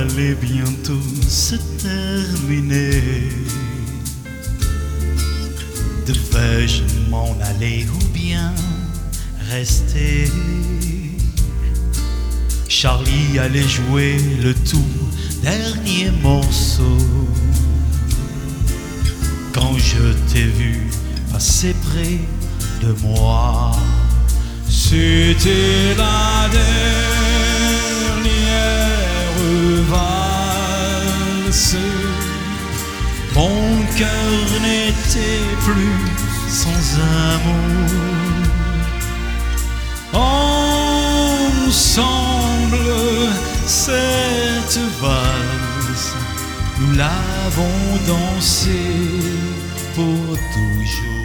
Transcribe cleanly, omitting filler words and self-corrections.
allait bientôt se terminer. Devais-je m'en aller ou bien rester? Charlie allait jouer le tout dernier morceau quand je t'ai vu passer près de moi. C'était la dernière valse. Mon cœur n'était plus sans amour. Ensemble, cette valse, nous l'avons dansée pour toujours.